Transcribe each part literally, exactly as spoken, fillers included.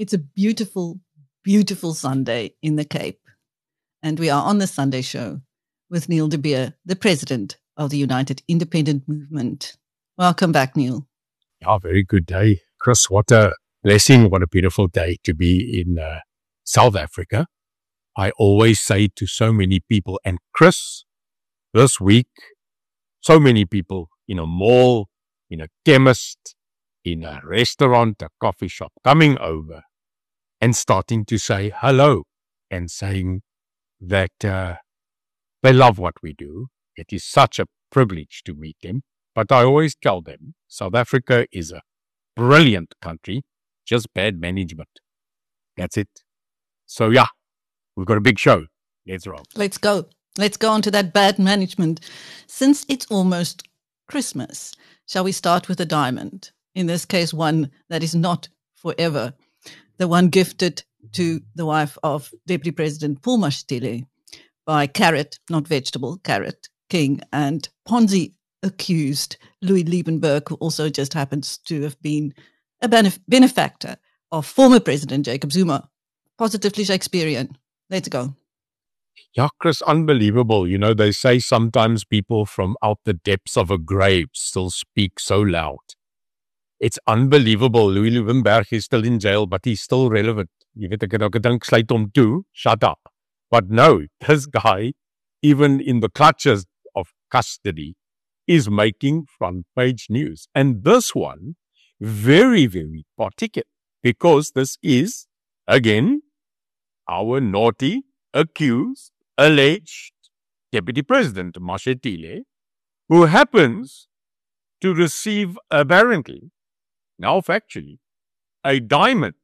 It's a beautiful, beautiful Sunday in the Cape. And we are on the Sunday show with Neil de Beer, the president of the United Independent Movement. Welcome back, Neil. Yeah, very good day. Chris, what a blessing, what a beautiful day to be in uh, South Africa. I always say to so many people, and Chris, this week, so many people in a mall, in a chemist, in a restaurant, a coffee shop, coming over and starting to say hello and saying that uh, they love what we do. It is such a privilege to meet them. But I always tell them, South Africa is a brilliant country, just bad management. That's it. So yeah, we've got a big show. Let's roll. Let's go. Let's go on to that bad management. Since it's almost Christmas, shall we start with a diamond? In this case, one that is not forever. The one gifted to the wife of Deputy President Paul Mashatile by Carrot, not vegetable, Carrot King, and Ponzi accused Louis Liebenberg, who also just happens to have been a benef- benefactor of former President Jacob Zuma. Positively Shakespearean. Let's go. Yeah, Chris, unbelievable. You know, they say sometimes people from out the depths of a grave still speak so loud. It's unbelievable. Louis Liebenberg is still in jail, but he's still relevant. You weet, ek het ook gedink, sluit hom toe, shut up. But no, this guy, even in the clutches of custody, is making front page news. And this one, very, very particular, because this is, again, our naughty, accused, alleged Deputy President Mashatile, who happens to receive, apparently, now factually, a diamond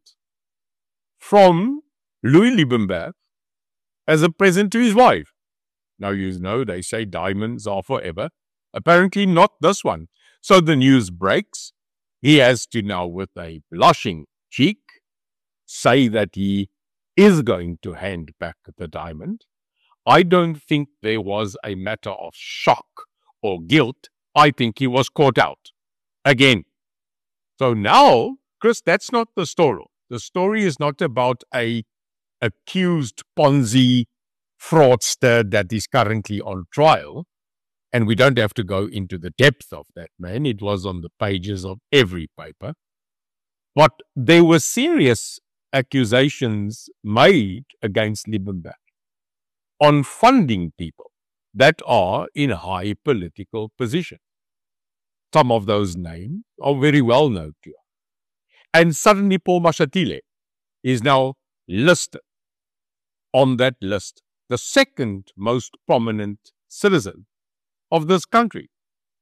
from Louis Liebenberg as a present to his wife. Now, you know, they say diamonds are forever. Apparently not this one. So the news breaks. He has to now, with a blushing cheek, say that he is going to hand back the diamond. I don't think there was a matter of shock or guilt. I think he was caught out again. So now, Chris, that's not the story. The story is not about a accused Ponzi fraudster that is currently on trial. And we don't have to go into the depth of that man. It was on the pages of every paper. But there were serious accusations made against Liebenberg on funding people that are in high political positions. Some of those names are very well known to you. And suddenly Paul Mashatile is now listed on that list, the second most prominent citizen of this country.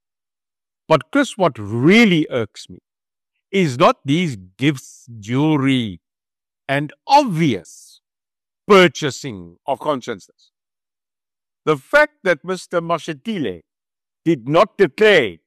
But Chris, what really irks me is not these gifts, jewelry, and obvious purchasing of consciousness. The fact that Mister Mashatile did not declare,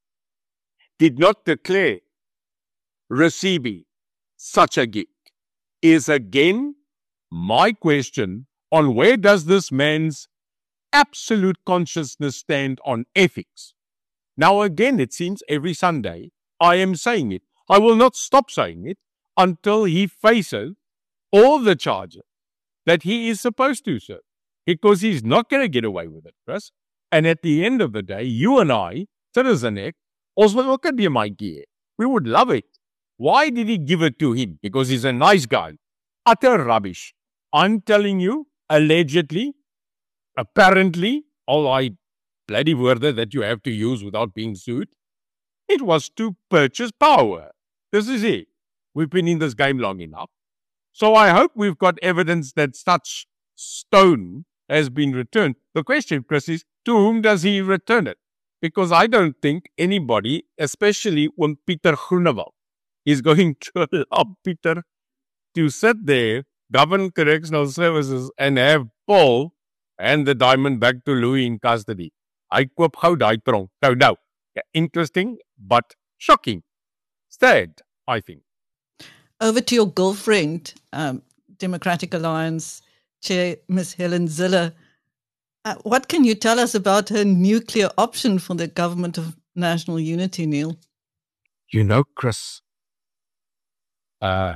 did not declare receiving such a gift is again my question on where does this man's absolute consciousness stand on ethics. Now again, it seems every Sunday I am saying it. I will not stop saying it until he faces all the charges that he is supposed to, sir. Because he's not going to get away with it, Chris. And at the end of the day, you and I, Citizen X, also we would love it. Why did he give it to him? Because he's a nice guy. Utter rubbish. I'm telling you, allegedly, apparently, all I bloody word that you have to use without being sued, it was to purchase power. This is it. We've been in this game long enough. So I hope we've got evidence that such stone has been returned. The question, Chris, is to whom does he return it? Because I don't think anybody, especially when Peter Groenewald, is going to allow Peter to sit there, govern correctional services, and have Paul and the diamond back to Louis in custody. I koop gou daai tronk. Nou, nou. Interesting, but shocking. Sad, I think. Over to your girlfriend, um, Democratic Alliance Chair, Miss Helen Zille. Uh, what can you tell us about her nuclear option for the government of national unity, Neil? You know, Chris, uh,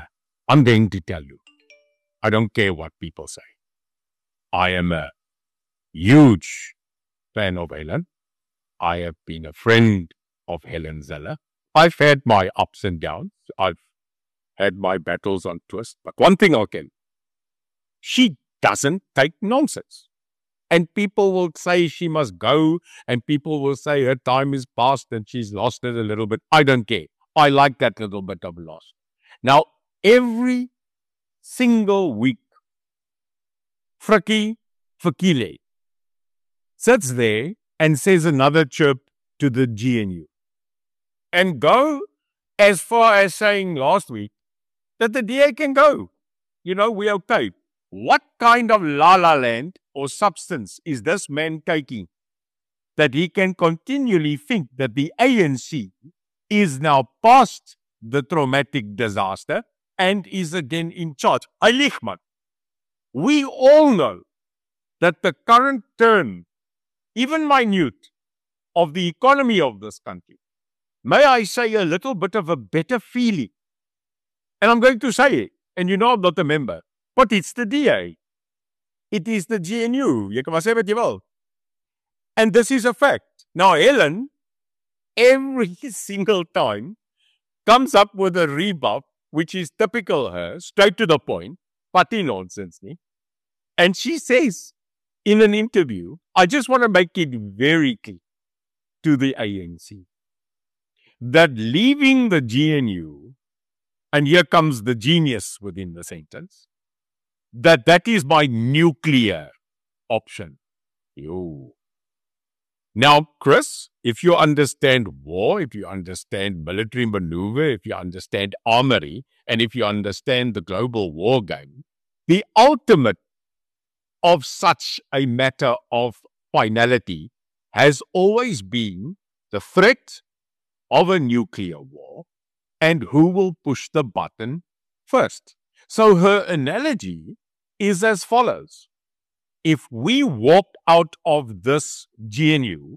I'm going to tell you, I don't care what people say. I am a huge fan of Helen. I have been a friend of Helen Zille. I've had my ups and downs. I've had my battles on twist. But one thing I can, she doesn't take nonsense. And people will say she must go, and people will say her time is past and she's lost it a little bit. I don't care. I like that little bit of loss. Now, every single week, Frikkie Fikile sits there and says another chirp to the G N U. And go as far as saying last week that the D A can go. You know, we're okay. What kind of la-la land or substance is this man taking that he can continually think that the A N C is now past the traumatic disaster and is again in charge? Heilig man. We all know that the current turn, even minute, of the economy of this country, may I say a little bit of a better feeling. And I'm going to say it, and you know I'm not a member, but it's the D A. It is the G N U. Jy kan maar sê wat jy wil. And this is a fact. Now, Helen, every single time, comes up with a rebuff, which is typical her, straight to the point, party nonsense. Nie? And she says in an interview, I just want to make it very clear to the A N C that leaving the G N U, and here comes the genius within the sentence, that that is my nuclear option. Yo. Now, Chris, if you understand war, if you understand military maneuver, if you understand armory, and if you understand the global war game, the ultimate of such a matter of finality has always been the threat of a nuclear war and who will push the button first. So her analogy is as follows. If we walked out of this G N U,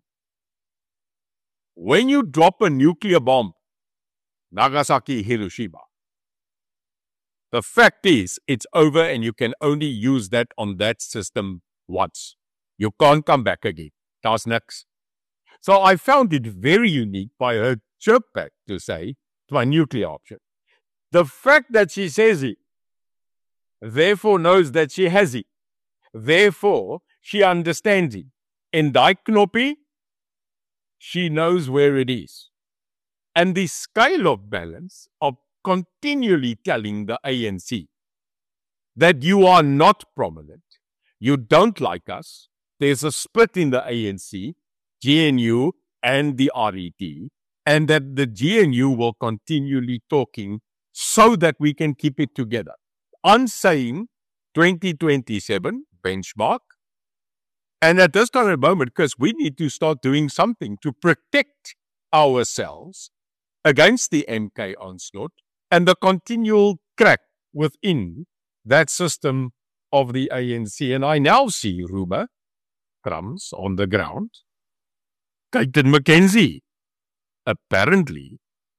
when you drop a nuclear bomb, Nagasaki, Hiroshima, the fact is it's over and you can only use that on that system once. You can't come back again. That's next. So I found it very unique by her chirp back to say, it's my nuclear option. The fact that she says it, therefore knows that she has it. Therefore, she understands it. In daai knoppie, she knows where it is. And the scale of balance of continually telling the A N C that you are not prominent, you don't like us, there's a split in the A N C, G N U and the R E T, and that the G N U will continually talking so that we can keep it together. I'm saying twenty twenty-seven benchmark. And at this current moment, because we need to start doing something to protect ourselves against the M K onslaught and the continual crack within that system of the A N C. And I now see rumor crumbs on the ground. Captain McKenzie apparently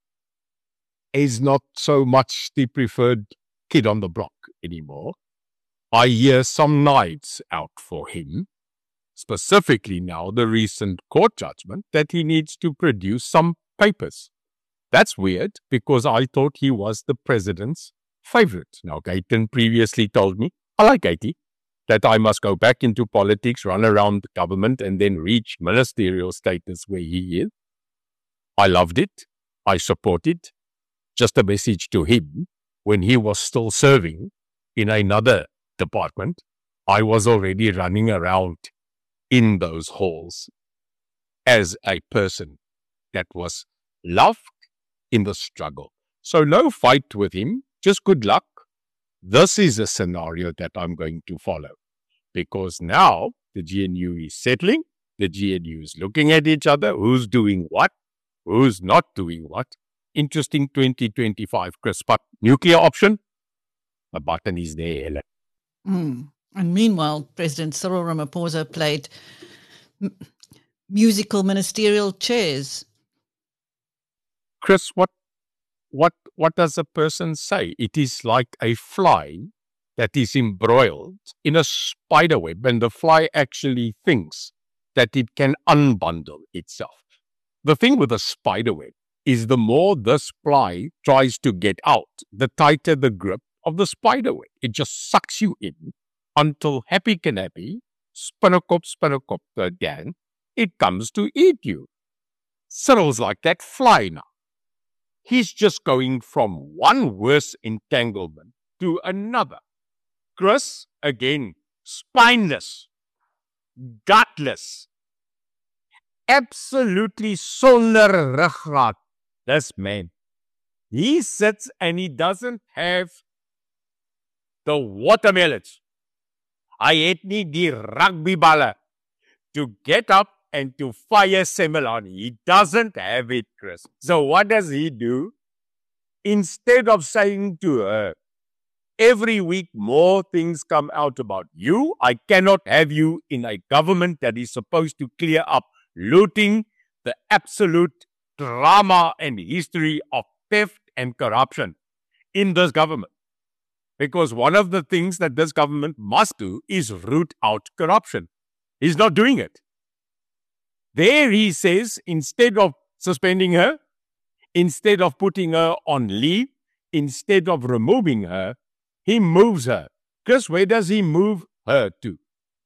is not so much the preferred kid on the block anymore. I hear some knives out for him, specifically now the recent court judgment that he needs to produce some papers. That's weird because I thought he was the president's favorite. Now, Gayton previously told me, I like Gaty, that I must go back into politics, run around the government and then reach ministerial status where he is. I loved it. I support it. Just a message to him, when he was still serving in another department, I was already running around in those halls as a person that was loved in the struggle. So no fight with him, just good luck. This is a scenario that I'm going to follow because now the G N U is settling, the G N U is looking at each other, who's doing what, who's not doing what. Interesting twenty twenty-five, Chris. But nuclear option, the button is there, Helen. Mm. And meanwhile, President Cyril Ramaphosa played m- musical ministerial chairs. Chris, what, what, what does a person say? It is like a fly that is embroiled in a spider web, and the fly actually thinks that it can unbundle itself. The thing with a spider web is the more this fly tries to get out, the tighter the grip of the spider web. It just sucks you in until happy can happy, spinnekop, spinnekop again, it comes to eat you. Cyril's like that fly now. He's just going from one worse entanglement to another. Chris, again, spineless, gutless, absolutely sonder ruggraat. This man, he sits and he doesn't have the watermelons. I het nie die rugbyballe to get up and to fire Semelani. He doesn't have it, Chris. So what does he do? Instead of saying to her, every week more things come out about you, I cannot have you in a government that is supposed to clear up looting, the absolute drama and history of theft and corruption in this government. Because one of the things that this government must do is root out corruption. He's not doing it. There he says, instead of suspending her, instead of putting her on leave, instead of removing her, he moves her. Chris, where does he move her to?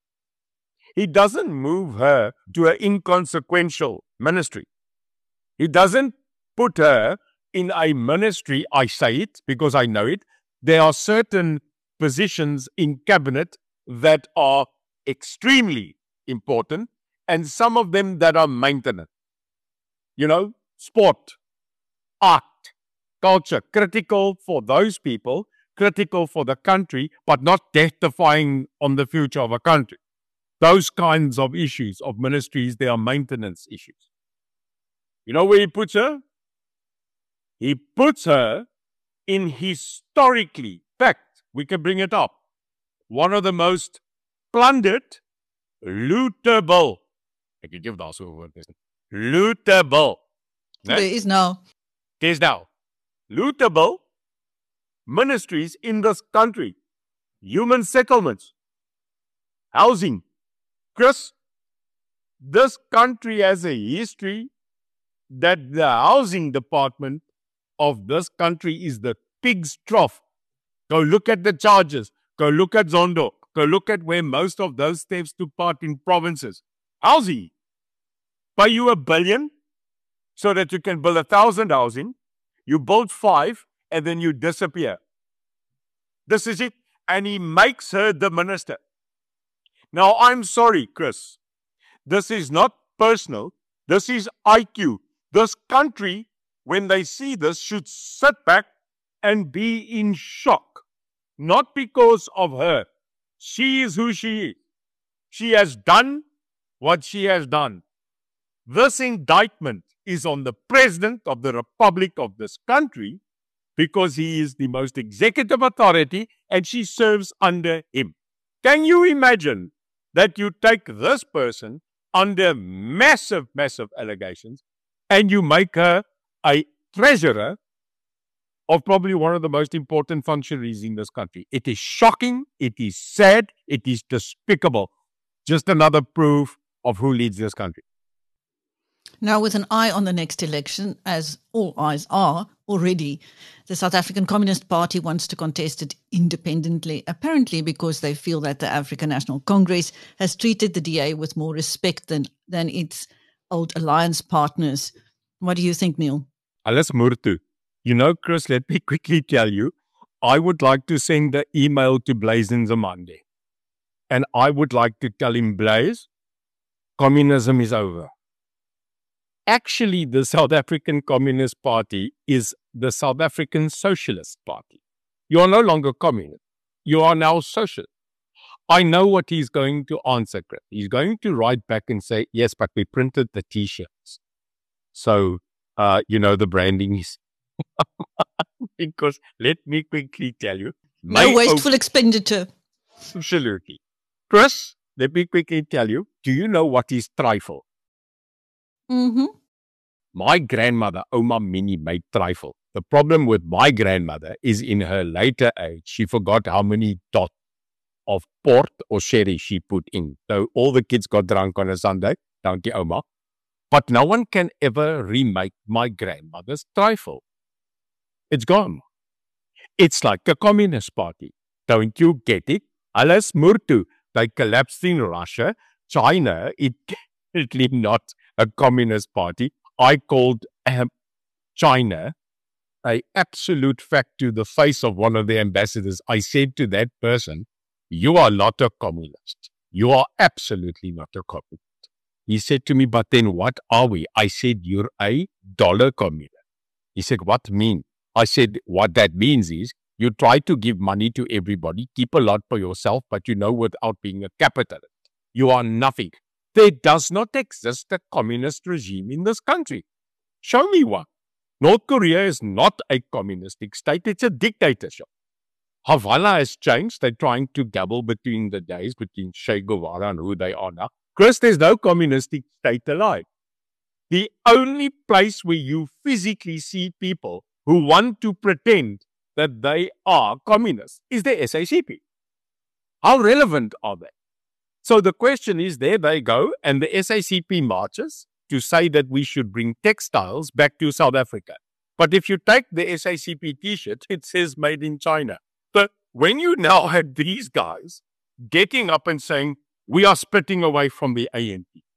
He doesn't move her to an inconsequential ministry. He doesn't put her in a ministry, I say it because I know it. There are certain positions in cabinet that are extremely important and some of them that are maintenance. You know, sport, art, culture, critical for those people, critical for the country, but not death-defying on the future of a country. Those kinds of issues of ministries, they are maintenance issues. You know where he puts her? He puts her in historically, fact, we can bring it up, one of the most plundered, lootable, I can give that so word, lootable. There is now. There's now. Lootable ministries in this country. Human settlements. Housing. Chris, this country has a history that the housing department of this country is the pig's trough. Go look at the charges. Go look at Zondo. Go look at where most of those thefts took part in provinces. Housing. Pay you a billion so that you can build a thousand housing. You build five and then you disappear. This is it. And he makes her the minister. Now, I'm sorry, Chris. This is not personal. This is I Q. This country, when they see this, should sit back and be in shock. Not because of her. She is who she is. She has done what she has done. This indictment is on the President of the Republic of this country because he is the most executive authority and she serves under him. Can you imagine that you take this person under massive, massive allegations and you make her a treasurer of probably one of the most important functionaries in this country? It is shocking, it is sad, it is despicable. Just another proof of who leads this country. Now, with an eye on the next election, as all eyes are already, the South African Communist Party wants to contest it independently, apparently because they feel that the African National Congress has treated the D A with more respect than, than its old alliance partners. What do you think, Neil? Alles Murtu. You know, Chris, let me quickly tell you, I would like to send an email to Blaise Nzimande. And I would like to tell him, Blaise, communism is over. Actually, the South African Communist Party is the South African Socialist Party. You are no longer communist. You are now socialist. I know what he's going to answer, Chris. He's going to write back and say, yes, but we printed the T-shirts. So, uh, you know, the branding is... because let me quickly tell you. No wasteful expenditure. Absolutely. Chris, let me quickly tell you, do you know what is trifle? Mm-hmm. My grandmother, Oma Minnie, made trifle. The problem with my grandmother is in her later age, she forgot how many dots of port or sherry she put in. So all the kids got drunk on a Sunday, dankie Oma. But no one can ever remake my grandmother's trifle. It's gone. It's like a communist party. Don't you get it? Alas Murtu, they collapsed in Russia. China, it definitely not a communist party. I called um, China a absolute fact to the face of one of the ambassadors. I said to that person, you are not a communist. You are absolutely not a communist. He said to me, but then what are we? I said, you're a dollar communist. He said, what mean? I said, what that means is you try to give money to everybody, keep a lot for yourself, but you know without being a capitalist. You are nothing. There does not exist a communist regime in this country. Show me one. North Korea is not a communistic state. It's a dictatorship. Havana has changed. They're trying to gabble between the days, between Che Guevara and who they are now. Chris, there's no communistic state alive. The only place where you physically see people who want to pretend that they are communists is the S A C P. How relevant are they? So the question is, there they go, and the S A C P marches to say that we should bring textiles back to South Africa. But if you take the S A C P t-shirt, it says made in China. So when you now have these guys getting up and saying, we are splitting away from the A N P,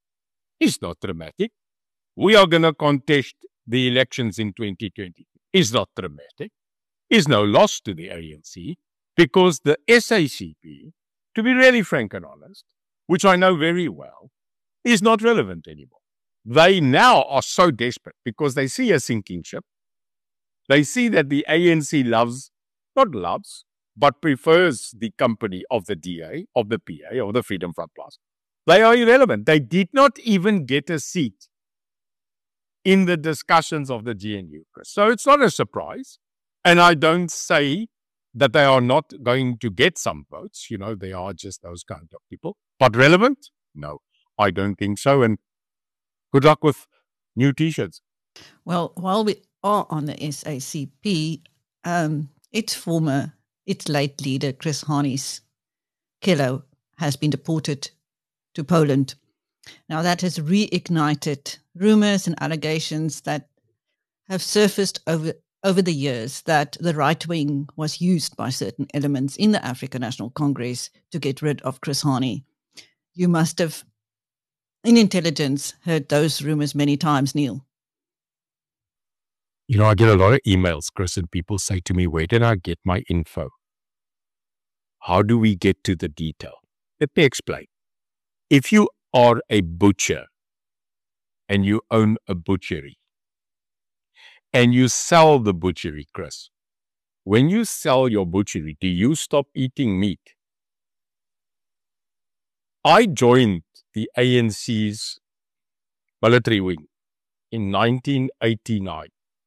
it's not dramatic. We are going to contest the elections in twenty twenty. It's not dramatic. It's no loss to the A N C because the S A C P, to be really frank and honest, which I know very well, is not relevant anymore. They now are so desperate because they see a sinking ship. They see that the A N C loves, not loves, but prefers the company of the D A, of the P A, or the Freedom Front Plus. They are irrelevant. They did not even get a seat in the discussions of the G N U. So it's not a surprise. And I don't say that they are not going to get some votes. You know, they are just those kind of people. But relevant? No, I don't think so. And good luck with new t-shirts. Well, while we are on the S A C P, um, its former, its late leader, Chris Hani Kelo, has been deported to Poland. Now that has reignited rumors and allegations that have surfaced over over the years that the right wing was used by certain elements in the African National Congress to get rid of Chris Hani. You must have, in intelligence, heard those rumors many times, Neil. You know, I get a lot of emails, Chris, and people say to me, where did I get my info? How do we get to the detail? Let me explain. If you are a butcher and you own a butchery and you sell the butchery, Chris, when you sell your butchery, do you stop eating meat? I joined the A N C's military wing in nineteen eighty-nine.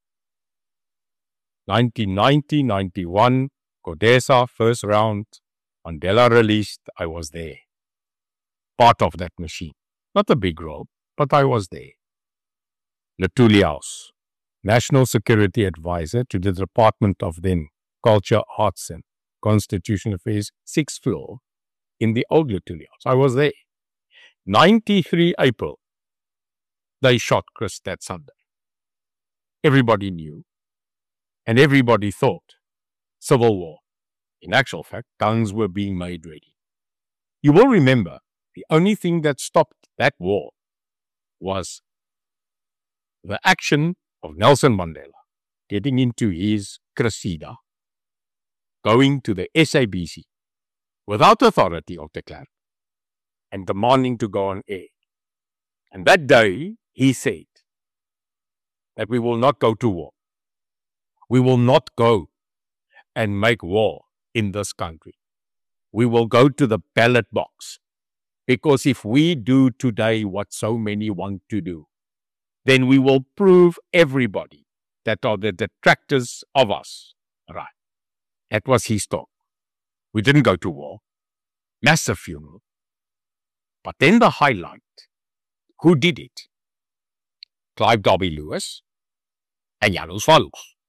nineteen ninety, ninety-one, CODESA, first round, Mandela released, I was there. Part of that machine. Not a big role, but I was there. Lutuliaus, National Security Advisor to the Department of then Culture, Arts and Constitutional Affairs, sixth floor in the old Lutuliaus. I was there. ninety-three April, they shot Chris that Sunday. Everybody knew and everybody thought civil war. In actual fact, guns were being made ready. You will remember the only thing that stopped that war was the action of Nelson Mandela getting into his Cressida, going to the S A B C without authority of the clerk and demanding to go on air. And that day he said that we will not go to war. We will not go and make war in this country. We will go to the ballot box. Because if we do today what so many want to do, then we will prove everybody that are the detractors of us right. That was his talk. We didn't go to war. Massive funeral. But then the highlight, who did it? Clive Derby Lewis and Janos Vallos.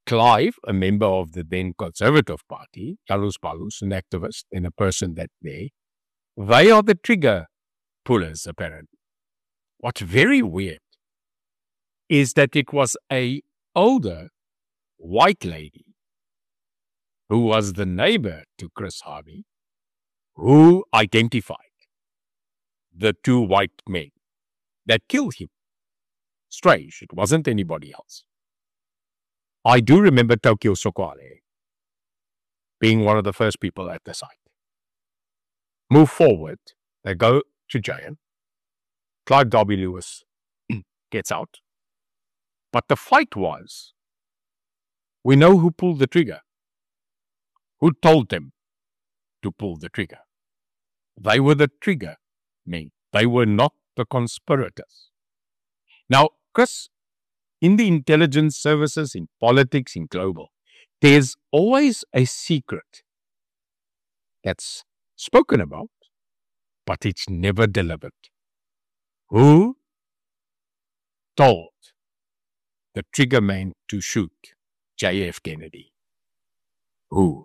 Clive, a member of the then Conservative Party, Jalou's Palus, an activist and a person that there, they are the trigger pullers, apparently. What's very weird is that it was a older white lady who was the neighbor to Chris Hani who identified the two white men that killed him. Strange, it wasn't anybody else. I do remember Tokyo Sokwale being one of the first people at the site. Move forward, they go to jail. Clive Derby Lewis gets out. But the fight was, we know who pulled the trigger. Who told them to pull the trigger? They were the trigger men. They were not the conspirators. Now, Chris, in the intelligence services, in politics, in global, there's always a secret that's spoken about, but it's never delivered. Who told the trigger man to shoot J F Kennedy? Who?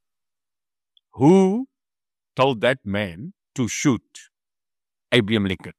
Who told that man to shoot Abraham Lincoln?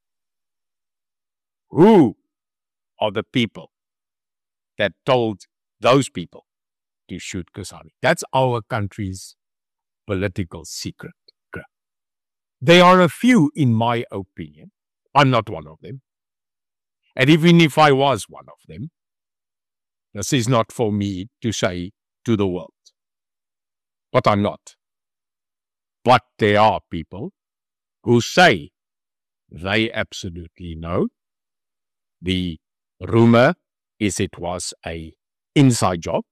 Who are the people that told those people to shoot Chris Hani? That's our country's political secret. There are a few, in my opinion. I'm not one of them. And even if I was one of them, this is not for me to say to the world. But I'm not. But there are people who say they absolutely know. The rumor is it was a inside job.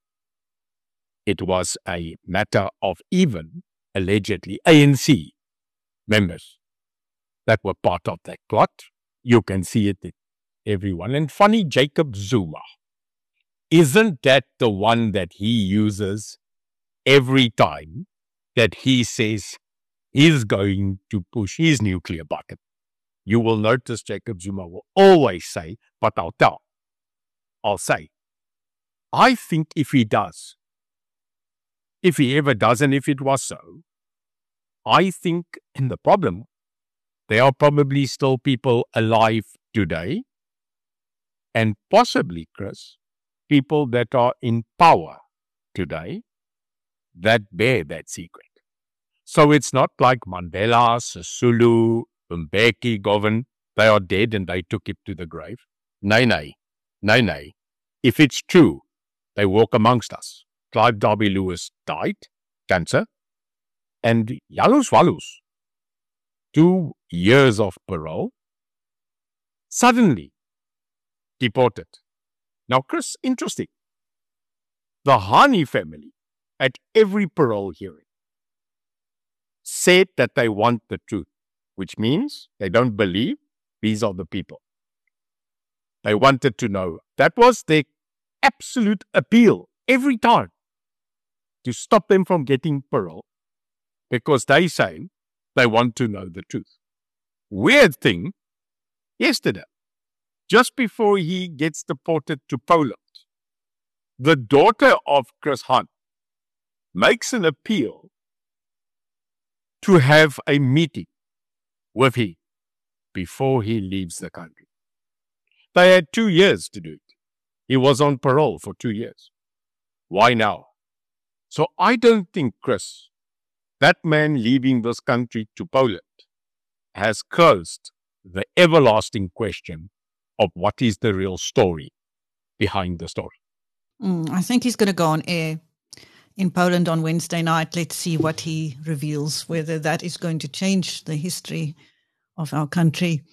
It was a matter of even, allegedly, A N C members that were part of that plot. You can see it in everyone. And funny, Jacob Zuma, isn't that the one that he uses every time that he says he's going to push his nuclear button? You will notice Jacob Zuma will always say, but I'll tell. I'll say. I think if he does, if he ever does, and if it was so, I think in the problem, there are probably still people alive today, and possibly, Chris, people that are in power today that bear that secret. So it's not like Mandela, Sisulu, Mbeki, Govan, they are dead and they took it to the grave. Nay, nay, nay, nay. If it's true, they walk amongst us. Clive Derby Lewis died, cancer, and Jalou's Palus, two years of parole, suddenly deported. Now, Chris, interesting. The Hani family, at every parole hearing, said that they want the truth, which means they don't believe these are the people. They wanted to know. That was their absolute appeal every time to stop them from getting parole, because they say they want to know the truth. Weird thing, yesterday, just before he gets deported to Poland, the daughter of Chris Hani makes an appeal to have a meeting with him before he leaves the country. They had two years to do it. He was on parole for two years. Why now? So I don't think, Chris, that man leaving this country to Poland has closed the everlasting question of what is the real story behind the story. Mm, I think he's going to go on air in Poland on Wednesday night. Let's see what he reveals, whether that is going to change the history of our country.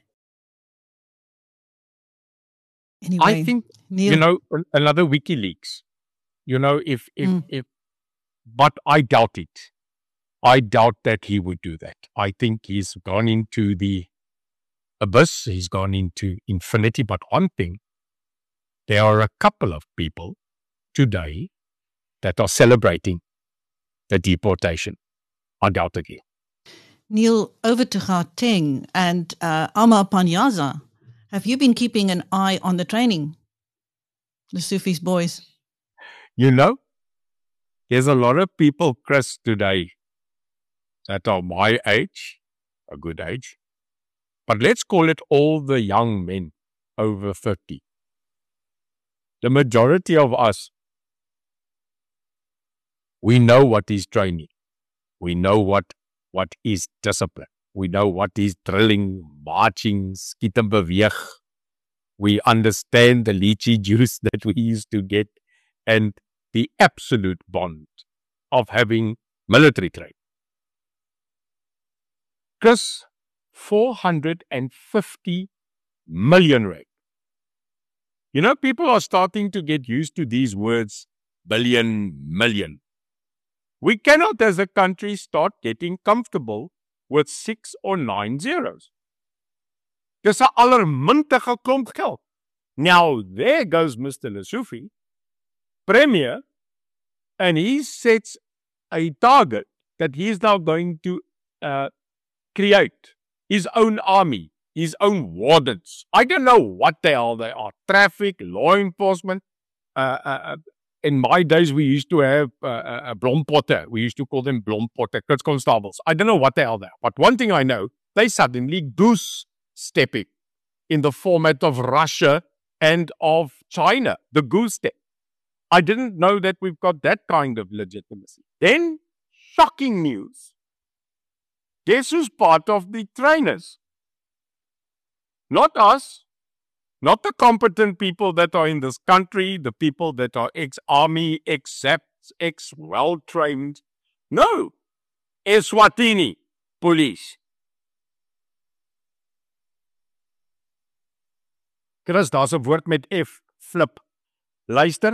Anyway, I think, Neil, you know, another WikiLeaks, you know, if, if, mm. if, but I doubt it. I doubt that he would do that. I think he's gone into the abyss. He's gone into infinity. But one thing, there are a couple of people today that are celebrating the deportation, undoubtedly. Neil, over to Gauteng and uh, Amar Panyaza. Have you been keeping an eye on the training, the Sufis boys? You know, there's a lot of people, Chris, today that are my age, a good age, but let's call it all the young men over fifty. The majority of us, we know what is training. We know what, what is discipline. We know what is drilling, marching, skiet en beweeg. We understand the lychee juice that we used to get and the absolute bond of having military training. Chris, four hundred fifty million rand. You know, people are starting to get used to these words, billion, million. We cannot as a country start getting comfortable with six or nine zeros. Dis 'n allermintige klomp geld. Now, there goes Mister Lesofie, Premier, and he sets a target that he is now going to uh, create his own army, his own wardens. I don't know what the hell they are. Traffic, law enforcement. Uh, uh, in my days, we used to have uh, a blompotte. We used to call them blompotte, Kritz constables. I don't know what the hell they are. But one thing I know, they suddenly goose stepping in the format of Russia and of China, the goose step. I didn't know that we've got that kind of legitimacy. Then, shocking news. Guess who's part of the trainers? Not us, not the competent people that are in this country, the people that are ex-army, ex-SAPs, ex-well-trained. No, Eswatini police. Chris, daar's 'n woord met F, flip. Luister.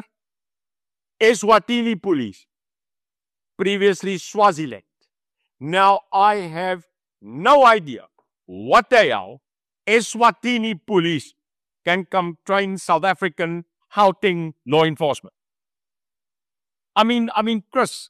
Eswatini police. Previously Swaziland. Now I have no idea what the hell Eswatini police can come train South African Gauteng law enforcement. I mean, I mean, Chris,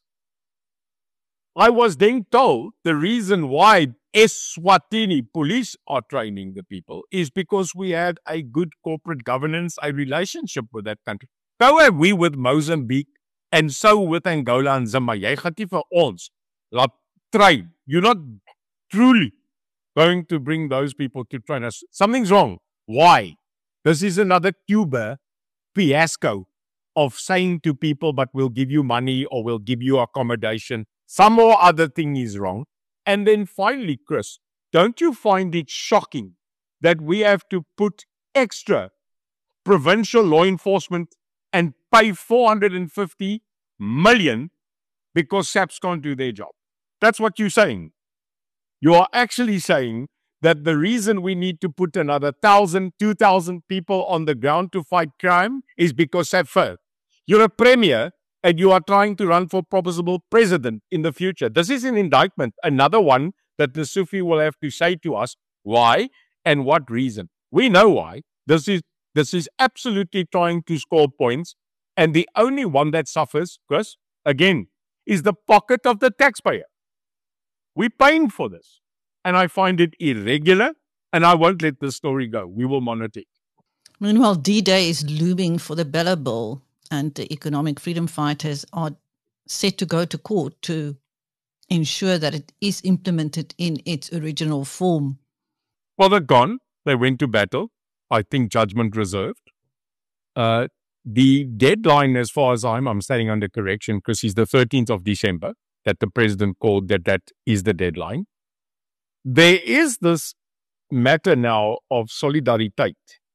I was then told the reason why Eswatini police are training the people is because we had a good corporate governance, a relationship with that country. So have we with Mozambique and so with Angola and Zambia. Jy gaan nie vir ons laat train. You're not truly going to bring those people to train us. Something's wrong. Why? This is another Cuba fiasco of saying to people, but we'll give you money or we'll give you accommodation. Some or other thing is wrong. And then finally, Chris, don't you find it shocking that we have to put extra provincial law enforcement and pay four hundred fifty million because SAPs can't do their job? That's what you're saying. You are actually saying that the reason we need to put another one thousand, two thousand people on the ground to fight crime is because SAP failed. You're a premier and you are trying to run for possible president in the future. This is an indictment, another one that the Sufi will have to say to us why and what reason. We know why. This is this is absolutely trying to score points, and the only one that suffers, Chris, again, is the pocket of the taxpayer. We're paying for this, and I find it irregular, and I won't let this story go. We will monitor it. Meanwhile, D-Day is looming for the Bella Bill, and the economic freedom fighters are set to go to court to ensure that it is implemented in its original form. Well, they're gone. They went to battle. I think judgment reserved. Uh, the deadline, as far as I'm, I'm standing under correction, Chris, is the thirteenth of December, that the president called that that is the deadline. There is this matter now of Solidariteit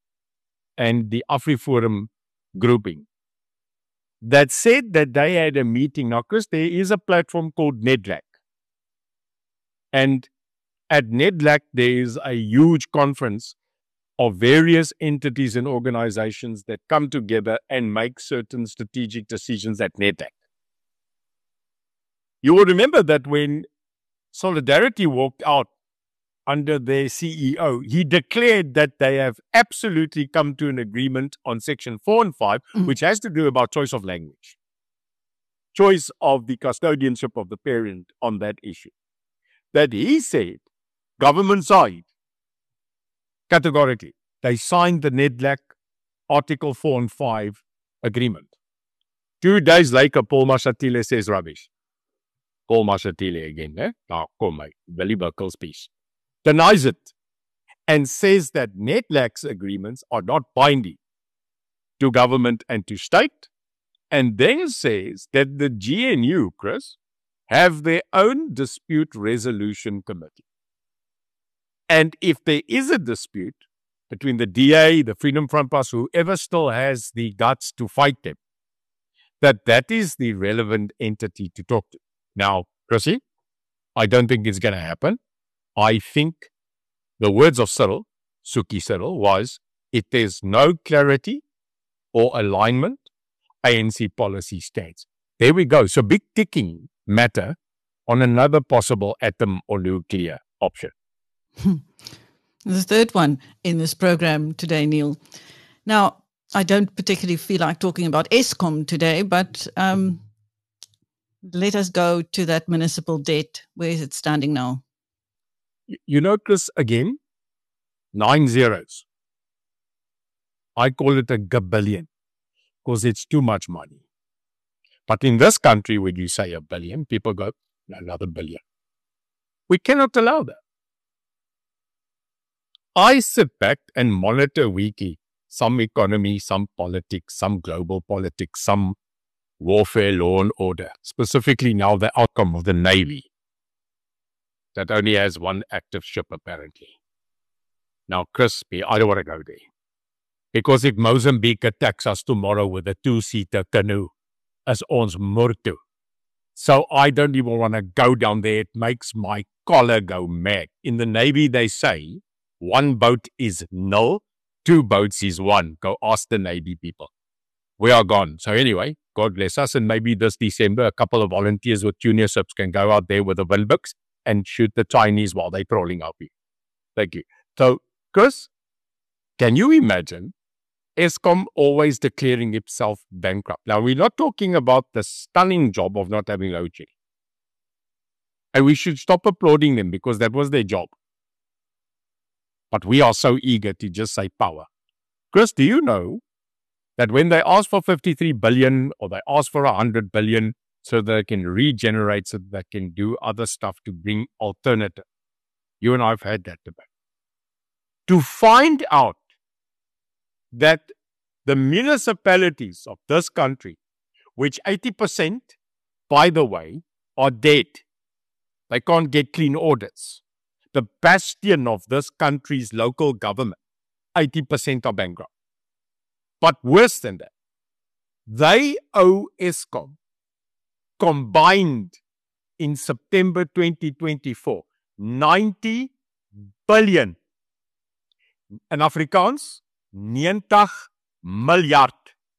and the AfriForum grouping that said that they had a meeting. Now, Chris, there is a platform called NEDLAC. And at NEDLAC, there is a huge conference of various entities and organizations that come together and make certain strategic decisions at NEDLAC. You will remember that when Solidarity walked out under their C E O, he declared that they have absolutely come to an agreement on section four and five, mm. which has to do about choice of language, choice of the custodianship of the parent on that issue. That he said, government side, categorically, they signed the NEDLAC Article four and five agreement. Two days later, Paul Mashatile says rubbish. Paul Mashatile again, eh? Now, come, mate. Willie Buckle's piece. Denies it and says that NETLAC's agreements are not binding to government and to state, and then says that the G N U, Chris, have their own dispute resolution committee. And if there is a dispute between the D A, the Freedom Front Plus, whoever still has the guts to fight them, that that is the relevant entity to talk to. Now, Chrissy, I don't think it's going to happen. I think the words of Cyril, Suki Cyril, was, if there's no clarity or alignment, A N C policy stands. There we go. So big ticking matter on another possible atom or nuclear option. The third one in this program today, Neil. Now, I don't particularly feel like talking about Eskom today, but um, let us go to that municipal debt. Where is it standing now? You know, Chris, again, nine zeros. I call it a gabillion because it's too much money. But in this country, when you say a billion, people go, another billion. We cannot allow that. I sit back and monitor weekly some economy, some politics, some global politics, some warfare, law and order, specifically now the outcome of the Navy that only has one active ship apparently. Now, crispy, I don't want to go there. Because if Mozambique attacks us tomorrow with a two-seater canoe, as ons murtu. So I don't even want to go down there. It makes my collar go mad. In the Navy, they say, one boat is nil, two boats is one. Go ask the Navy people. We are gone. So anyway, God bless us. And maybe this December, a couple of volunteers with junior ships can go out there with the Winbooks and shoot the Chinese while they're trolling up here. Thank you. So, Chris, can you imagine Eskom always declaring itself bankrupt? Now, we're not talking about the stunning job of not having load shedding. And we should stop applauding them because that was their job. But we are so eager to just say power. Chris, do you know that when they ask for fifty-three billion or they ask for one hundred billion so they can regenerate, so they can do other stuff to bring alternative? You and I have had that debate. To find out that the municipalities of this country, which eighty percent, by the way, are dead. They can't get clean audits. The bastion of this country's local government, eighty percent are bankrupt. But worse than that, they owe Eskom combined in September twenty twenty-four, ninety billion. In Afrikaans, ninety miljard.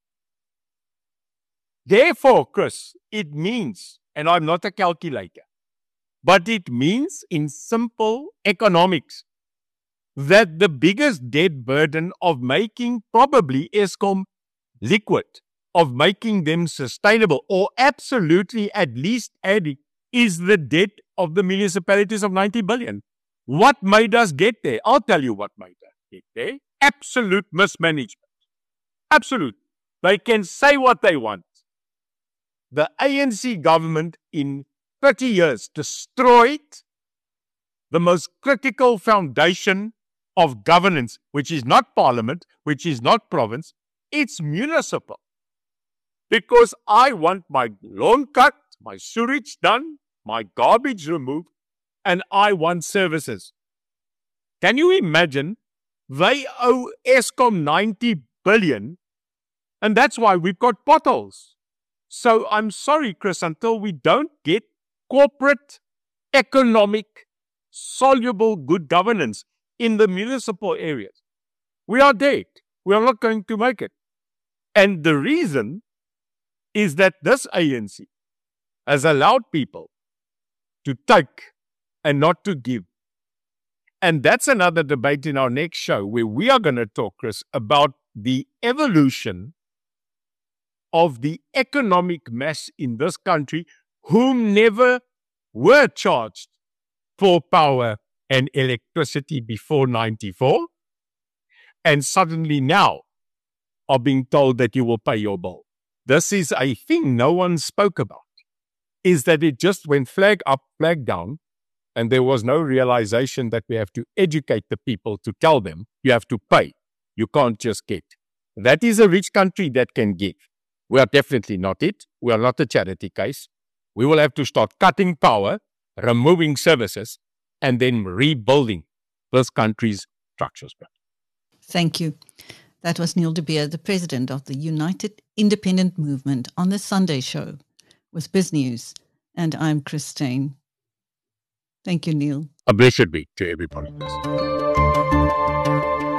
Therefore, Chris, it means, and I'm not a calculator, but it means in simple economics that the biggest debt burden of making probably Eskom liquid, of making them sustainable, or absolutely at least adding, is the debt of the municipalities of ninety billion. What made us get there? I'll tell you what made us get there. Absolute mismanagement. Absolute. They can say what they want. The A N C government in thirty years destroyed the most critical foundation of governance, which is not parliament, which is not province, it's municipal. Because I want my lawn cut, my sewage done, my garbage removed, and I want services. Can you imagine? They owe Eskom ninety billion, and that's why we've got potholes. So I'm sorry, Chris, until we don't get corporate, economic, soluble good governance in the municipal areas, we are dead. We are not going to make it. And the reason is that this A N C has allowed people to take and not to give. And that's another debate in our next show where we are going to talk, Chris, about the evolution of the economic mass in this country whom never were charged for power and electricity before ninety-four, and suddenly now are being told that you will pay your bill. this is a thing no one spoke about, is that it just went flag up, flag down, and there was no realization that we have to educate the people to tell them, you have to pay. You can't just get. That is a rich country that can give. We are definitely not it. We are not a charity case. We will have to start cutting power, removing services, and then rebuilding this country's structures. Thank you. That was Neil de Beer, the president of the United Independent Movement, on the Sunday Show with BizNews. And I'm Christine. Thank you, Neil. A blessed week to everybody.